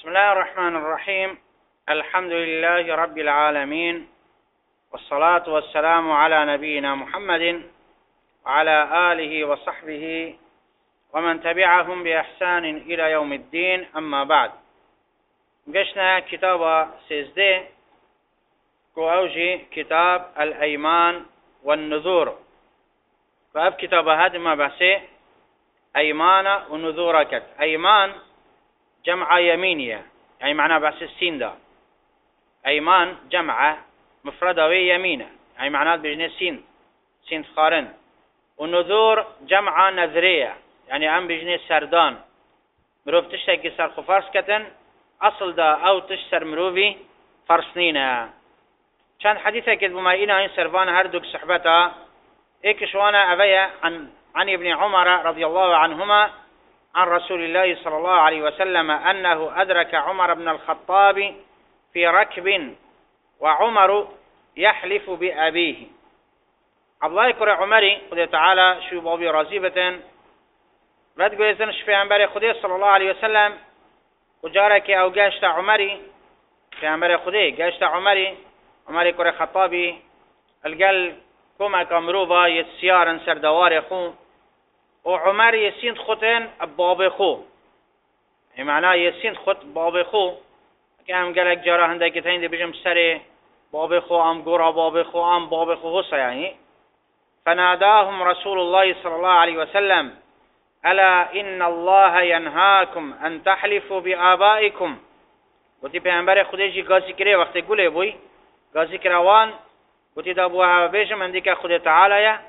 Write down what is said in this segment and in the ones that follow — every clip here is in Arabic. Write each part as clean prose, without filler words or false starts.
بسم الله الرحمن الرحيم. الحمد لله رب العالمين، والصلاة والسلام على نبينا محمد وعلى آله وصحبه ومن تبعهم بإحسان إلى يوم الدين. أما بعد، قشنا كتاب سيزده كأوجي كتاب الأيمان والنذور. فأب كتاب هذا ما بحثه أيمان ونذورك. أيمان جمع يمينية، يعني معناه بحث السين ده. أيمان جمع مفردة ويمينة، يعني معناه بجنة سين خارن. والنذور جمع نذرية، يعني أم بجنة سردان. مروف تشتكي سر خفارس كتن أصل ده أو تشتر مروفي فرسنينة. كان حديثة كده بما إنا إن سرفان هردوك صحبتها إكشوانا أبيا عن ابن عمر رضي الله عنهما عن رسول الله صلى الله عليه وسلم أنه أدرك عمر بن الخطاب في ركب وعمر يحلف بأبيه. الله يكره عمري خذ تعالى شو بابي رازيبة رد قويزن شفي عنبري خذ صلى الله عليه وسلم وجارك أو جاشت عمري في عنبري خذ جاشت عمري كره خطابي القل كما كمروبا يتسيارن سردوار خو وعمر يسين خوتن باب خو، يعني معناه يسين خوت باب خو. كم قالك جرا هندك تين دي بيجم سري باب خو ام قرا باب خو ام باب خو هسه يعني. فناداهم رسول الله صلى الله عليه وسلم ألا إن الله ينهاكم أن تحلفوا بآبائكم. وتي پیغمبر خودی گازی کری وقتی گله بوی گازی کروان وتي دابوها بيجم عندك خود تعالى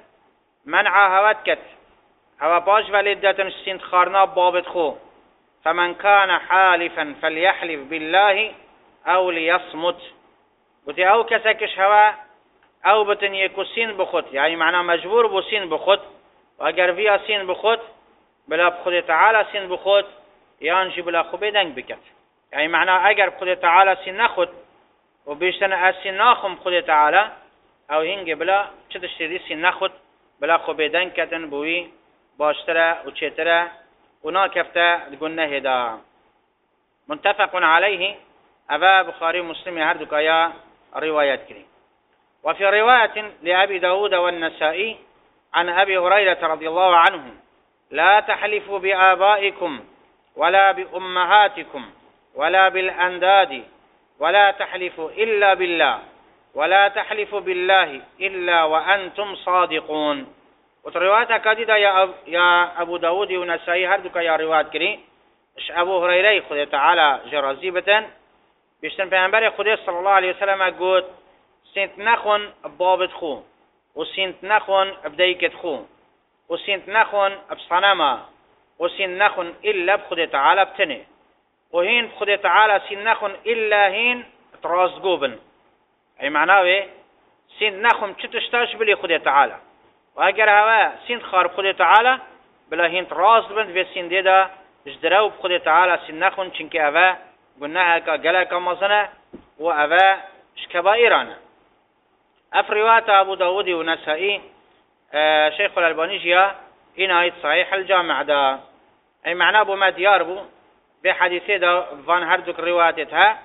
منع هوات كت هوا باش ولدتن سنت خارنا بابت خو. فمن كان حالفا فليحلف بالله او ليصمت. وتي او كسكش هوا او بتن يكو سين بخوت، يعني معناه مجبور بو سين بخوت. واگر فيها سين بخوت بلا بخود تعالى سين بخوت يانجي بلا خوبه دنگ بكت، يعني معناه اگر خود تعالى سين نخوت وبيشتن اسين ناخم خود تعالى او هنگ بلا چه تشتری سين نخوت بلا خوبه دنگ کتن بوی باشتره و چتره ونا كفته قلنا هدا. متفق عليه. أبا بخاري مسلم هردك يا روايات كريم. وفي رواية لأبي داود والنسائي عن أبي هريرة رضي الله عنه لا تحلفوا بآبائكم ولا بأمهاتكم ولا بالأنداد ولا تحلفوا إلا بالله ولا تحلفوا بالله إلا وأنتم صادقون. وتروايات كاديدا يا أبو داود ونسائي هردك يا روايات كري إش أبو هريرة خذ تعالى جرازيبة بيشتن پیغمبر خدا صلى الله عليه وسلم قلت سنت نخون بابت خو وسنت نخون بديكت خو وسنت نخون بصنما وسنت نخون إلا بخدا تعالى بتني وهين بخدا تعالى سنت نخون إلا هين ترازقوبن، أي معناه سنت نخون تشتاش بلي خدا تعالى. واگر هوا سين خارب خود تعالى بلا هنت راس بند في سين ديدا اجدراو بخود تعالى سين نخون چنك هوا قلناها كجلك مصنع وهوا شكبائرانا. أفريوات أبو داود ونسائي شيخ الألباني جاء إنايت صحيح الجامع دا، أي معناه بما دياربو بحديثه دا فان هردك روايتها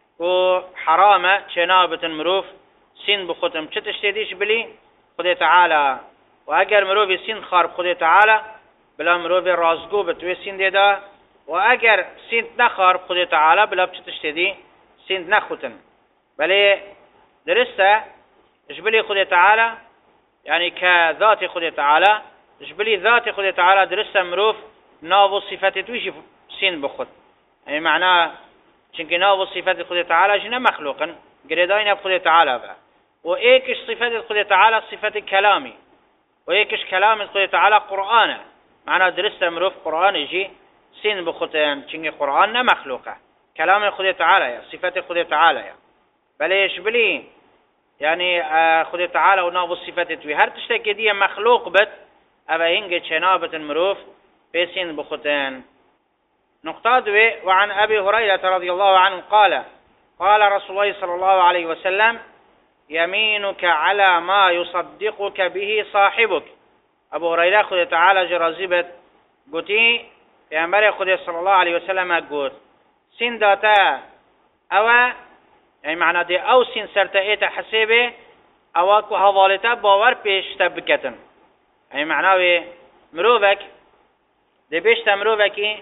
وحرامة شنابة مروف سين بخوتم چتشتديش بلي خود تعالى. واگر مروی سین خارب خود تعالى بلا مروی رازگو بتوی سین دیدا واگر سین نخارب خود تعالى بلا بتشتدي سین نخوتن بله درسته جبلي خود تعالى يعني كذات خود تعالى جبلي ذات خود تعالى درسته مروف ناو صفات تويش سين بخود، يعني معناه چونك ناو صفات خود تعالى جنا مخلوقا قردين بخود تعالى بقى. وإيكش صفات خود تعالى صفات كلامي وإيكش كلام خود تعالى قرآن، معناه درست مروف قرآن يجي سين بخوتين چنگي قرآن مخلوقه كلام خود تعالى يا صفات خود تعالى يا بليش بلي يعني خود تعالى وناب الصفات توي هر تشتكي دي مخلوق بت أبا هنگي چنابة مروف بسين بخوتين. نقطة دوي. وعن أبي هريرة رضي الله عنه قال رسول الله صلى الله عليه وسلم يمينك على ما يصدقك به صاحبك. أبو هريرة خود تعالى جرازيبت قلتي پیامبر خدا صلی الله علیه و سلم گفت سين داتا او يعني معنى دي او سين سرتا ايتا حسيبه او كو حوالتا باور پیشتا بکتن يعني معناه مروفك دي بيشتا مروفكي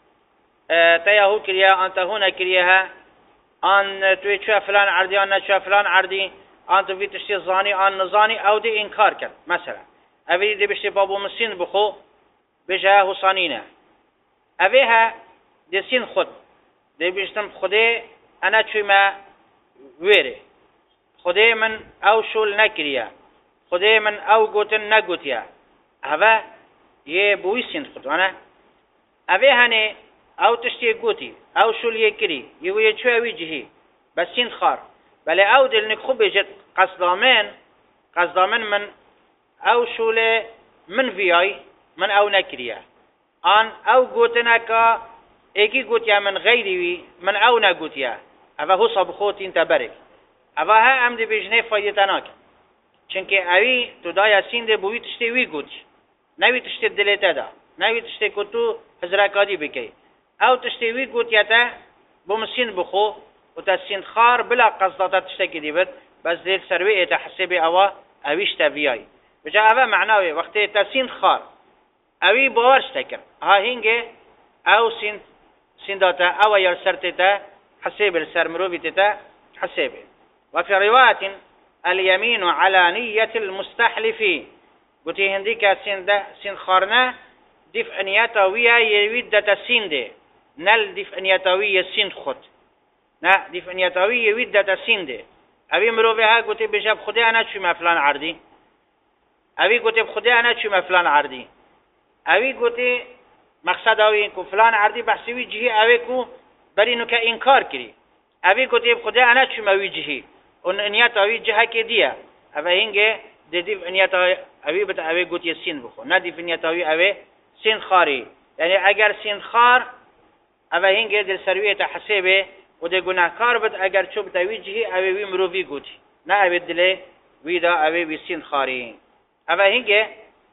تيهو كريا انت هنا كريها ان توی چه فلان عردی آن چه فلان عردی آن تو تشتی زانی آن نزانی او دی انکار کرد مثلا اوی دی بشتی بابو مسین بخو بجه حسانینه اوی ها دی سین خود دی بشتم خوده انا چوی ما ویره خوده من او شول نکریه خوده من او گوتن نگوتیه اوه یه بوی سین خود وانا اوی هنه او تشتی گوتی او شول یکری یوی چو اوی جهی بس سین خار بله او دلنک خوب بجد قصدامن من او شول من ویای من او نکریه آن او گوتنا که ایکی گوتیا من غیری وی من او نگوتیا اوه حسا بخوتین تبرک اوه ها ام دی بجنه فایده ناک چنکه اوی تو دای سین دی بوی تشتی وی گوتی نوی تشتی دلیتا دا نوی تشتی کتو حضرکادی بکی او تشتیوی گوتیا تا بمسین بخو و تا سین خار بلا قصداتا تشتکی دیبت بس دیل سروی ایتا حسیب اویش تا بیای بجا اوه معناوی وقتی تا سین خار اوی باورش تکر ها هنگه او سین داتا او یار سرتی تا حسیب السر مروبی تا حسیب وفي رواية اليمين على نية المستحلف قلتي هنديك سين خارنا دفع نياتوية يريد داتا سين دي نل دفع نياتوية سين خود نا دفع نياتوية يريد داتا سين دي أبي مروفيها قلتي بجاب خدي أنا شو ما فلان عردي أبي قلتي بخدي أنا شو ما فلان عردي أبي قلتي مقصد أوي كو فلان عردي بحسوي جهي أبي كو برينو كإنكار كري أبي قلتي بخدي أنا شو ما ويجهي ونيات أوي جهة كدية أبي هنگه دفع نياتوية أبي بتا أبي قلتي سين بخو نا دفع نياتوية أبي سين خاري يعني اگر سين خار اوه هنگه دل سرویت حسیبه و ده گناهکار بد اگر چوب تویجهی اوه وی مروفی گوتی نه اوه دل ویدا اوه وی سین خاری اوه هنگه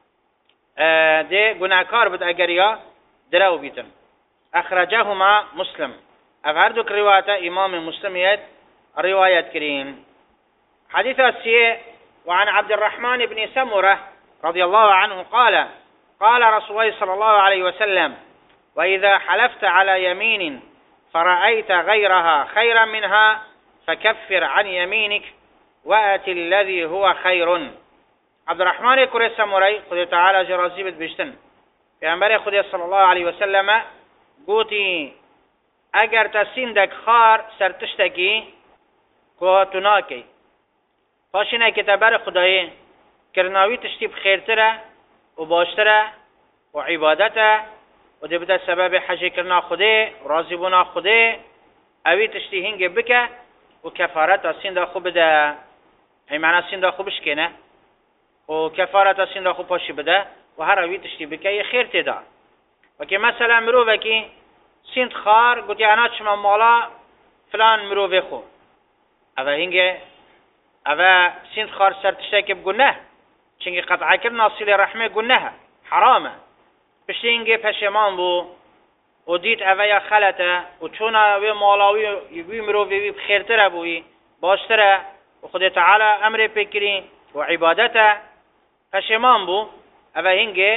ده گناهکار بد اگر یا درو بیتن اخرجهما مسلم اوه هر دو روایت امام مسلمیت روایت کریم حديث السيء وعن عبد الرحمن بن سمرة رضي الله عنه قال رسول الله صلى الله عليه وسلم وإذا حلفت على يمين فرأيت غيرها خيرا منها فكفر عن يمينك وأت الذي هو خير عبد الرحمن كري سمري خذ تعالى جرازي بشتن في أنبري خذ صلى الله عليه وسلم قوتي اگر تسيندك خار سرتشتكي كوتناكي فاشنا كتبار خداي كرناوي تشتيب خيرتره وباشتره وعبادته ودبدا سبب حج كرنا خده راضي بنا خده اوي تشتي هنگ بك وكفارات سين خو بده اي معنى سين خو بشكنه وكفارات سين خو باش بده وهر اوي تشتي بك خير تدا وكي مثلا مروفكي سين خار قلت انا شما مالا فلان مروفي خو اوا هنگ اوا سين خار سر تشتكي بگناه چنگی قطعه کرنا صله رحمه گناه حرامه پشتینگه پشمان بو و دید اوه یا خلطه و چون اوه مالاوی وی مرووی بخیرتره بوی باشتره و خود تعالی امر پکرین و عبادته پشمان بو اوه هنگه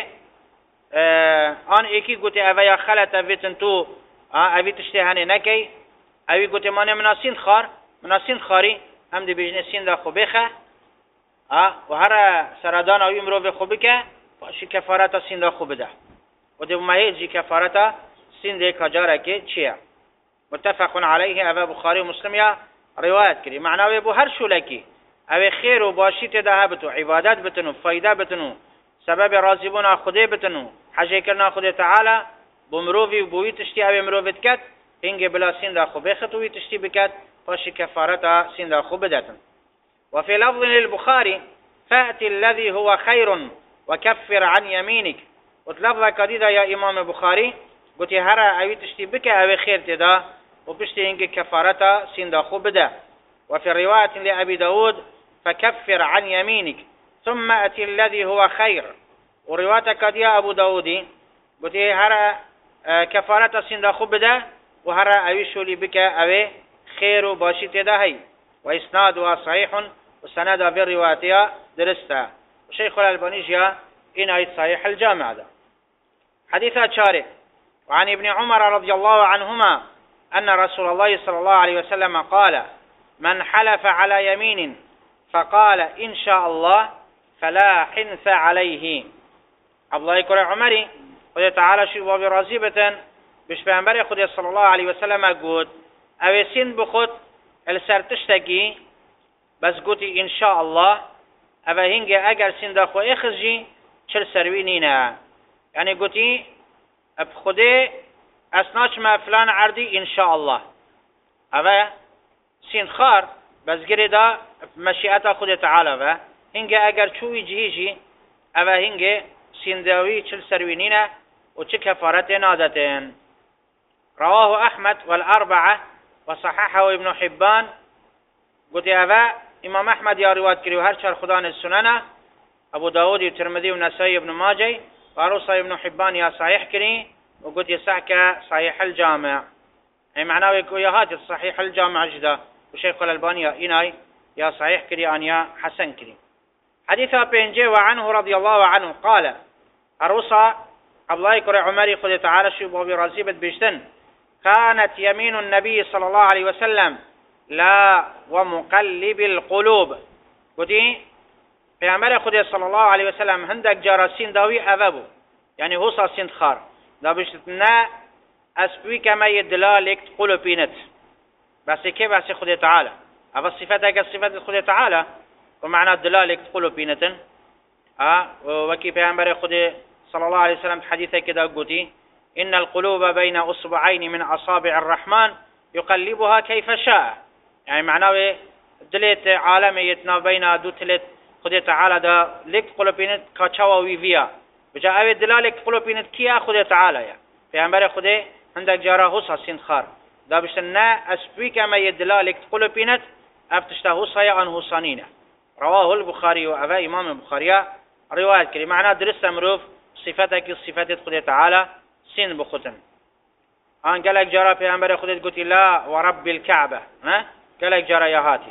آن ایکی گوته اوه یا خلطه ویتن تو اوی تشتهانه نکی اوی گوته مانه مناسین خاری هم دی بیجنه سین دا خوبیخه و هر سردان اوی مرووی خوبیکه باشی کفارت سین دا خوب ده و ده مهیجی کفارت سین ده کجاره که چیه متفق علیه اوه بخاری و مسلم یا روایت کری معناوی بو هر شولکی اوه خیر و باشی تده بتو عبادت بتنو فایده بتنو سبب راضی بونا خوده بتنو حجه کرنا خود تعالی بو مرووی و بوی تشتی اوه مروویت کت هنگه بلا سین دا خوب خطوی تشتی بکت باشی کفارت سین دا خوب دتن وفي لفظ للبخاري فأت الذي هو خير وكفر عن يمينك وتلفظ كديدا يا إمام البخاري قلت هرا أوي تشتي بك أوي خير تدا وبشتي إنك كفارتا سندخو بدا وفي رواية لأبي داود فكفر عن يمينك ثم أتي الذي هو خير ورواية كديا أبو داودي قلت هرا كفارتا سندخو بدا وهر أوي شولي بك أوي خير وباشي تدهي وإسنادها صحيح وسند في الرواية درستا وشيخ الألباني جاء إن أي صحيح الجامع ده. حديث شارع وعن ابن عمر رضي الله عنهما أن رسول الله صلى الله عليه وسلم قال من حلف على يمين فقال إن شاء الله فلا حنث عليه. عبد الله كرة عمري خد تعالى شو بابي رازيبة بش بأنبري خد صلى الله عليه وسلم قد أو سين بخد السرتشتكي بس قلتي إن شاء الله أبا هنجي أجر سين داخو إخزجي شل سروينينا يعني قلتي بخده أسناش ما فلان عردي إن شاء الله أبا سين خار بس قريدا مشيئة خد تعالى هنجي أجر شو يجيجي أبا هنجي سين داوي شل سروينينا وش كفارة نادتين. رواه أحمد والأربعة وصححه ابن حبان. قلت أبا إمام أحمد يا رواية كريو هرشار خدان السننة أبو داود والترمذي والنسائي ابن ماجه وروى ابن حبان يا صحيح كري وقلت يسعك صحيح الجامع أي معناه يكون يا هات صحيح الجامع جدا وشيخ الألباني إناي يا صحيح كري أن يا حسن كري. حديث بينجي وعنه رضي الله عنه قال أروصى عبد الله كري عمري خذ تعالى شو بابي رازيبة بيشتن كانت يمين النبي صلى الله عليه وسلم لا ومقلب القلوب. قلتي پیامبر خدا صلى الله عليه وسلم هندك جارسين داوي أذبو يعني هو صاسين خار دا بشتنا أسبوي كما يدلالك قلوبينت بس كيف بس خدا تعالى أبا صفتك صفات خدا تعالى ومعنى دلالك قلوبينت وكي پیامبر خدا صلى الله عليه وسلم حديثة كده قلتي إن القلوب بين أصبعين من أصابع الرحمن يقلبها كيف شاء يعني معناه دلت عالم يتنا بين دو تلت خدا تعالى دا لك قلوبينت كاتشوا ويفيا بجا أوي دلالك قلوبينت كيا خدا تعالى يا پیامبر خدا عندك جارا هوسا سين خار دا بشنا أسبوي كما يدلالك قلوبينت أفتشتا هوسا يا أن هوسانين. رواه البخاري وأبا إمام البخاري رواية كريم معناه درس مروف صفتك صفات خدا تعالى سين بخطن آن قالك جرى پیامبر خودت قلت لا ورب الكعبة قالك جرى يا هاتي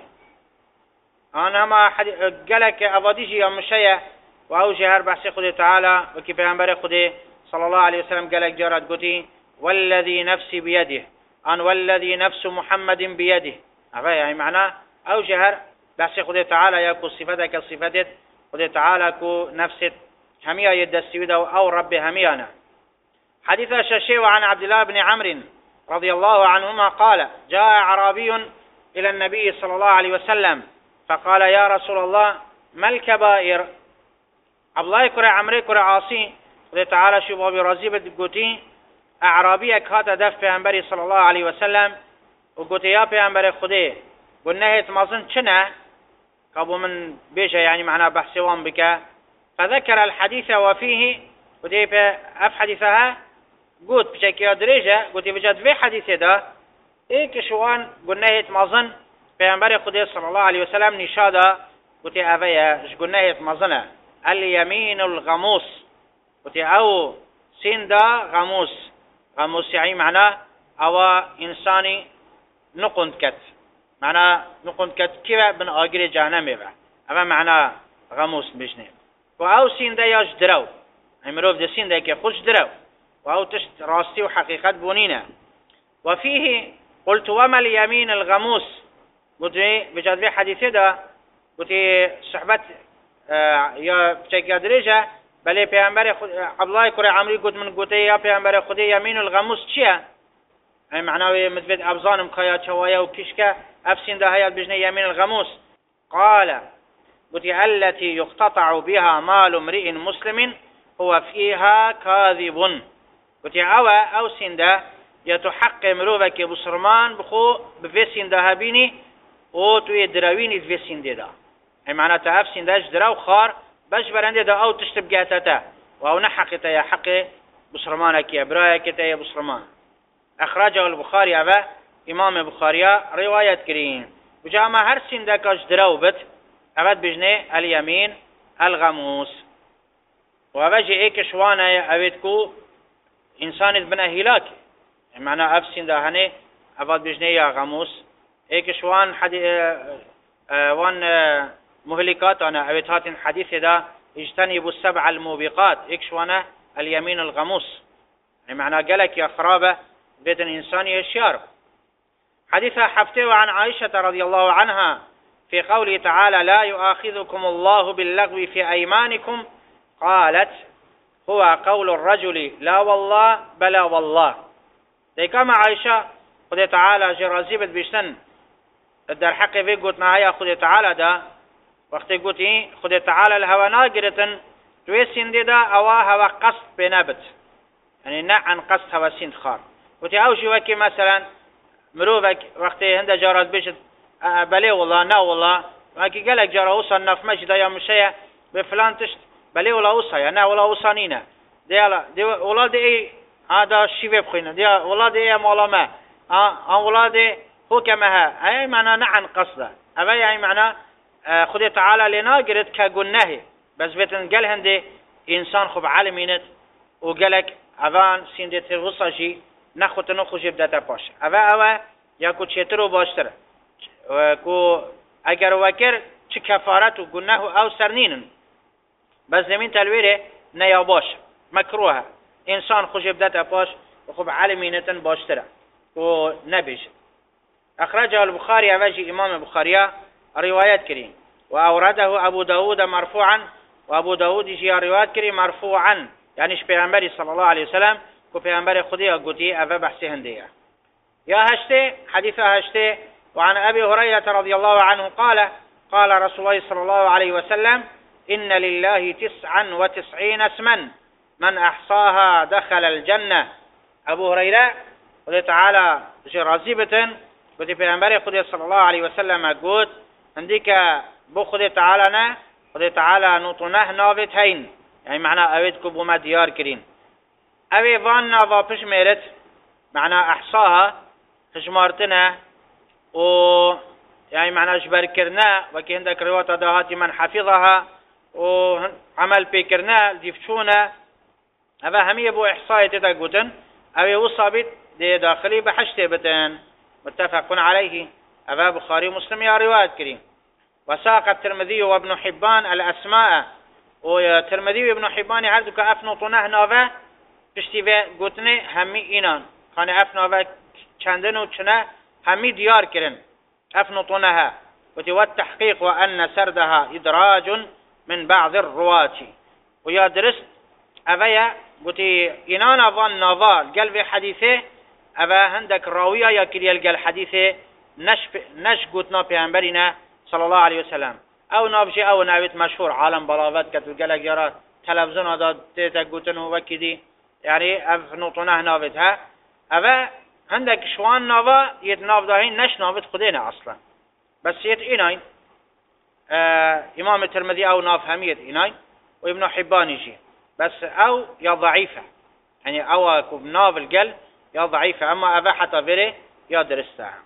أنا ما قالك أفاديجي يا مشيع وأوجه هر بحث خودت تعالى وكي پیامبر خودت صلى الله عليه وسلم قالك جرى قلت والذي نفسي بيده أن والذي نفس محمد بيده يعني معناه أوجه هر بحث خودت تعالى يكو صفتك صفتت خودت تعالى كو نفست همية يدسيوده أو رب هميانا. حديث الشاشي عن عبد الله بن عمرو رضي الله عنهما قال جاء أعرابي إلى النبي صلى الله عليه وسلم فقال يا رسول الله ما الكبائر. عبد الله كرة عمرو كرة عاصي خذ تعالى شو بابي رازيبة قوتي أعرابي كهات دف پیامبر صلى الله عليه وسلم وقوتي يا پیامبر خذي قلنا مازن شنا كابو من بيجا يعني معنا بحثوان بك فذكر الحديث وفيه ودي اف حديثها قلت بشكل درجة قلت بجد في حديث ده إيه كشوان قلنا مازن پیامبر خدا صلى الله عليه وسلم نشاده قلت أفيا قلنا مازنه اليمين الغموس قلت أو سين دا غموس يعني معناه أو إنساني نقند كت معناه نقند كت كيف بن آجر جهنم يبع أما معناه غموس بجنه وأو سين دا ياش درو امروف ده سين ده كي خوش درو وأو تشت راستي وحقيقة بونينا. وفيه قلت وما اليمين الغموس قلت بجد في حديث ده قلت صحبت يا بشكل درجة بل پیامبر عبد الله كرة عمري قلت من قلت يا پیامبر خدا يمين الغموس چيا أي معناه مثبت أبزانم خيا شوايا وكشكا أفسين ده هيا بجنة يمين الغموس. قال قلت التي يقتطع بها مال امرئ مسلم هو فيها كاذب. قلت أو سنده يتحق مروفك بسرمان بخو بفي سنده هبيني او توي دراويني في سنده ده أي معناه تأف سنده دراو خار باش برنده ده أو تشتب جاتته وأو نحقته يا حق بسرمانك يا برايك يا بسرمان. أخرجه البخاري أبا إمام البخاري رواية كريم وجاء ما هر سنده كاش دراو بت أبد بجنه اليمين الغموس. وبجي ايك شوانا ابيتكو انسان بنا هلاك معنى أفسين ده هني أفاد بجنية غموس إيكش وان وان مهلكات أنا أبيتهات حديث ده اجتنبوا السبع الموبقات إيكش وانا اليمين الغموس يعني معنى قالك يا خرابة بيت الإنسان يشيار. حديثها حفته عن عائشة رضي الله عنها في قوله تعالى لا يؤاخذكم الله باللغو في أيمانكم قالت هو قول الرجل لا والله بلا والله. دي كما عائشة خد تعالى جرازيبت بيشتن در حق في قلتنا هيا خد تعالى دا وقت قلت خد تعالى الهوى ناقرة تويسين دي دا هوا قصد بنابت يعني نا عن قصد هوا سين خار قلت اوشي وكي مثلا مروفك وقت هند جارات بيشت بلي والله نا والله وكي قالك جارة اوصى النف مجد يا مشايا بفلان تشت بلي والله اوصى يا نا والله اوصانينا دي والله دي اي هذا الشيء بخينا دي والله دي اي مولا ما والله دي هو كما اي معنى نعن قصده ابا يعني معنى خد تعالى لنا قرت كقناه بس بتنقل هندي انسان خب عالمينت وقالك اوان سندت الوصاجي نخوت نخوش بداتا باش او ياكو تشترو باشتر کو اگر وکر چه کفارت و گناه او سرنینن بس زمین تلویره نیا باش مکروه انسان خوش بداتا باش وخب عالمينتن باشتره و نبيش. أخرجه البخاري أواجي إمام البخاري روايات كريم وأورده أبو داود مرفوعا وأبو داود يجي روايات كريم مرفوعا يعني پیغمبر صلى الله عليه وسلم كو پیغمبر خدي قوتي أفا بحثي هندية. يا هشتي حديث هشتي وعن أبي هريرة رضي الله عنه قال رسول الله صلى الله عليه وسلم إن لله 99 اسما من أحصاها دخل الجنة. أبو هريرة خدي تعالى جرازيبة خدي پیغمبر خدي صلى الله عليه وسلم قوت عندك بو خدي تعالى نوطنه ناوت هين يعني معنى اويد كبو ما ديار كرين اوي وان ناوا پش ميرت معنى احصاها خشمارتنا و يعني معنى جبر كرنا وكي عندك روات دهات من حفظها وعمل بكرنا ديفشونا هذا همية بو احصائي تتاقوتن اوي وصابت دي داخلي بحشته بتن متفق عليه أبا بخاري مسلم يا رواية كريم. وساق الترمذي وابن حبان الأسماء والترمذي وابن حبان عردك أفنطنه نافه تشتيفه قتنه همي إنان خانه أفنطنه چندن و چنه همي ديار كرن أفنطنها والتحقيق وأن سردها إدراج من بعض الرواة ويا درست أبايا قلت إنان أفان نافال قلب حديثه أبا هندك راوية يا كريال قال حديثه نش قوتنا پیغمبرنا صلى الله عليه وسلم او نابجي او ناويت مشهور عالم بلاغات كتو قالك يرى تلفزيون هذا تيتا قوتن وكدي يعني اف نوطناه ناويتها أبا هندك شوان ناوا يتناف داهين نش ناويت خدينا اصلا بس يت إناين امام الترمذي او ناف هميت إناين وابن حبان يجي بس او يا ضعيفة يعني او كوب ناف القلب يا ضعيفة اما أبا حتى فيري يا درستها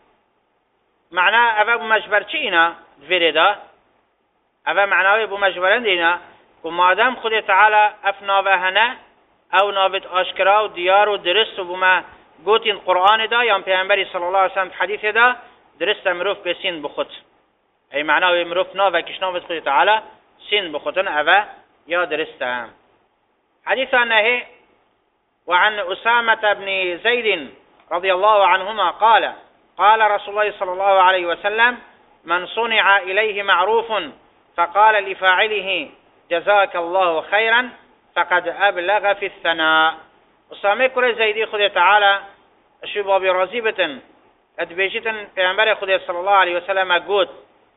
معناه أبا بمجبرتينا فيري دا أبا معناه بمجبرندينا ومادام خد تعالى أفناوه هنا أو نابت أشكرا وديار ودرست وبما قوتين القرآن دا يام پیغمبر صلى الله عليه وسلم حديث دا درست مروف بسين بخط أي معناه مروف ناوه كشناوه خد تعالى سين بخطن أبا يا درستها. حديث أنه وعن أسامة بن زيد رضي الله عنهما قال رسول الله صلى الله عليه وسلم من صنع إليه معروف فقال لفاعله جزاك الله خيرا فقد أبلغ في الثناء. أسامة كل زيدي خذ تعالى شباب رزيبة أدبيجة پیغمبر خدا صلى الله عليه وسلم قد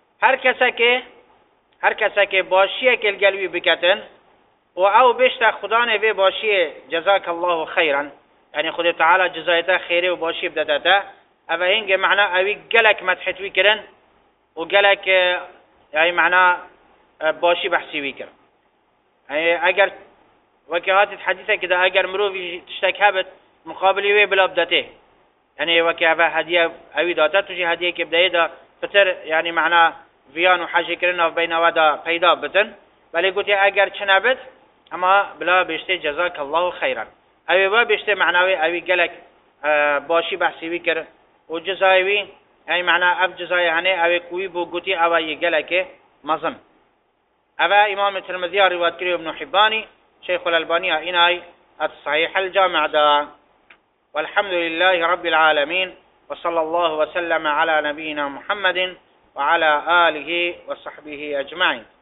هر کسا باشیه که الگلوی بکتن و او بشتا خدا نوی باشیه جزاك الله خيرا يعني خدا تعالى جزایتا خیره و باشیه بددتا او هنگ معنى اوی گلک مدحتوی کرن و گلک يعني معنى باشی بحثیوی کرن. يعني اگر وكهات الحديثة كده اگر مروفي تشتك هبت مقابلي وي بلا بدته يعني وكهة هدية اوي داتا تجي هدية كبداية دا فتر يعني معنى فيان وحاجة كرنا بين ودا پیدا بتن بل قلت اگر چنبت اما بلا بيشتي جزاك الله خيرا اوي با بيشتي معناوي اوي قلك باشي بحثي بكر وجزايوي أي معنى أب جزاي هني أو كوي بوجوتي أو يجلك مظن أبا إمام الترمذي رواية كريم ابن حباني شيخ الألباني إناي الصحيح الجامع دا. والحمد لله رب العالمين وصلى الله وسلم على نبينا محمد وعلى آله وصحبه أجمعين.